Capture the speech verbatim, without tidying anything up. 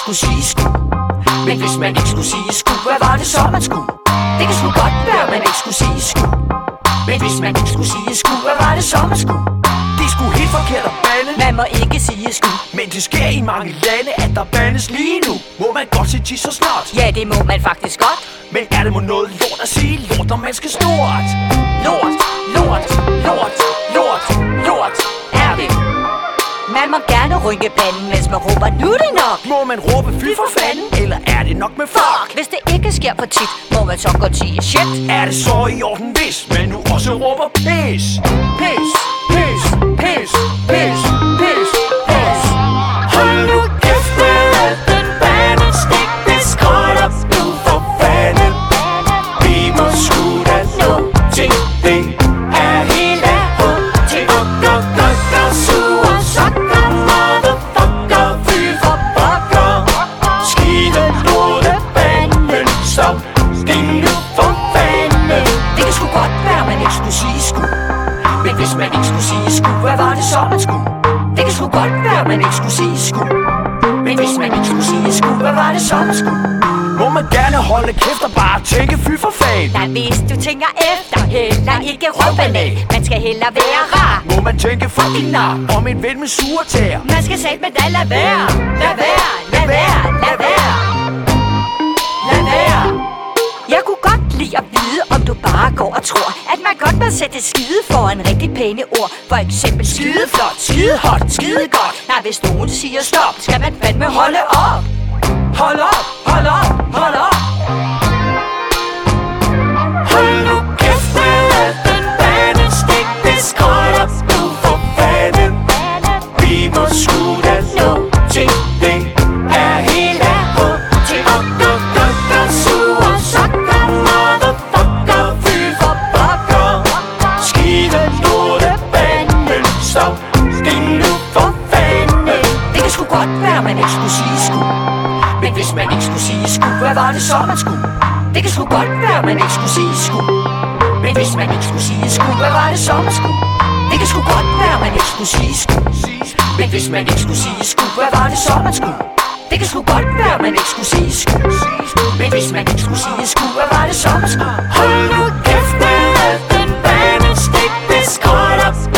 skulle sige sku. Men hvis man ikke skulle sige sku, hvad var det så man skulle? Det kan sgu godt være, man ikke skulle sige sku. Men hvis man ikke skulle sige sku, hvad var det så man skulle? Det er sgu helt forkert at bande. Man må ikke sige sku. Men det sker i mange lande, at der bandes lige nu. Må man godt sige tis og snot? Ja, det må man faktisk godt. Men er det må noget lort at sige lort, når man skal snort? Lort, lort, lort, lort, lort er det. Man må gerne rynke panden, mens man råber, nu er det nok. Må man råbe fy for fanden, eller er det nok med fuck? Hvis det ikke sker for tit, må man så godt sige shit. Er det så i orden, hvis man nu også råber pis? Pis, pis, pis, pis, pis, pis. Hold nu kæft med al den bane, stik det skråt op nu for fanden. Vi må sgu da nå til det er helt af hul til og gå, gå, gå, sure sokker, motherfucker, fy for pokker. Skide lorte banden, stop, sting nu for fanden. Det kan sgu godt være, man ikke skulle sige sku. Men hvis man ikke skulle sige sku, hvad var det så man skulle? Det kan sgu godt være, man ikke skulle sige sku. Men hvis man ikke skulle sige sku, hvad var det så man skulle? Må man gerne holde kæft og bare tænke fy for fan? Nej, hvis du tænker efter, heller ikke røvbanan. Man skal hellere være rar. Må man tænke fucking nar om en ven med sure tæer? Man skal sætte med da lad være. Lad være, lad være, lad være. Lad være. Jeg kunne godt lide at vide, om du bare går og tror, at man godt må sætte skide foran rigtig pæne ord. For eksempel skide flot, skide hot, skide godt. Nej, hvis nogen siger stop, skal man fandme holde op. Hold op, hold op, hold op. Hold nu kæft med al den bane, stik det skråt op nu for fanden. Vi må sgu da nå til det er helt af hul til og gå, gå, gå, sure sokker, motherfucker, fy for pokker. Skide lorte banden, stop, sting nu for fanden. Det kan sgu godt være, man ikke skulle sige sku. Men hvis man ikke skulle sige sku, hvad var det så man skulle? Det kan sgu godt være, man ikke skulle sige sku. Men hvis man ikke skulle sige sku, hvad var det så man skulle? Det kan sgu godt være, man ikke skulle sige sku. Men hvis man ikke skulle sige sku, hvad var det så man skulle? Det kan sgu godt være, man ikke skulle sige sku. Men hvis man ikke skulle sige sku, hvad var det så man skulle? Hold nu kæft med al den bane, stik det skråt op